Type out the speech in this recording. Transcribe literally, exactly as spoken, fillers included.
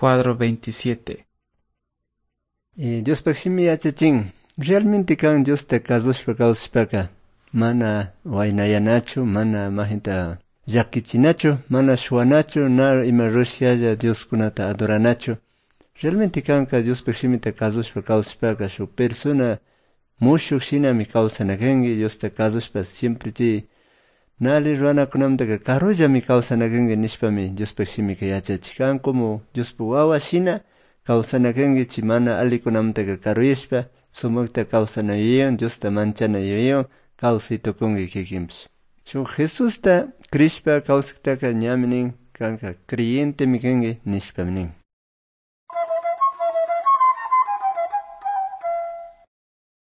Cuadro veintisiete. Y Dios paksimi achachin. Realmente kan Dios te kazushpa kawsashpaka. Mana waynayanachu, mana mahinta llakichinachu, mana shuanachu, na ima rushaya Dios kunata adoranachu. Realmente kanka Dios paksimi te kazushpa kawsashpaka shu persona mushuk shinami kawsanakangi Dios te kazushpa siempre chi nali ruana kunamtaka karullami kawsanakangi nishpami Dios paksimi ka yachachikan como Dios pa wawa shina kawsanakangi chi mana alikunamtaka karuyashpa sumukta kawsanayoyon Dios ta manchanayoyon kawsaytukungi kikimpish. Shu Jesus ta krishpa kawsaktaka ñaminin kanka creyente mi kangi nishpaminin.